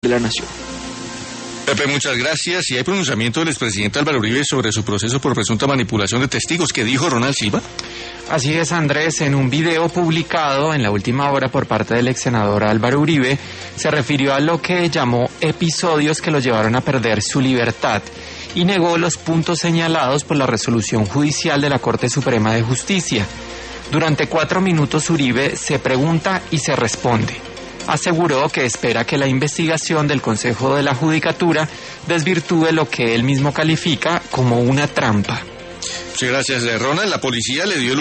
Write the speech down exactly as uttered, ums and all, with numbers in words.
de la Nación. Pepe, muchas gracias. ¿Y hay pronunciamiento del expresidente Álvaro Uribe sobre su proceso por presunta manipulación de testigos? ¿Qué dijo Ronald Silva? Así es, Andrés. En un video publicado en la última hora por parte del ex senador Álvaro Uribe, se refirió a lo que llamó episodios que lo llevaron a perder su libertad y negó los puntos señalados por la resolución judicial de la Corte Suprema de Justicia. Durante cuatro minutos Uribe se pregunta y se responde. Aseguró que espera que la investigación del Consejo de la Judicatura desvirtúe lo que él mismo califica como una trampa. Muchas gracias, Ronald. La policía le dio el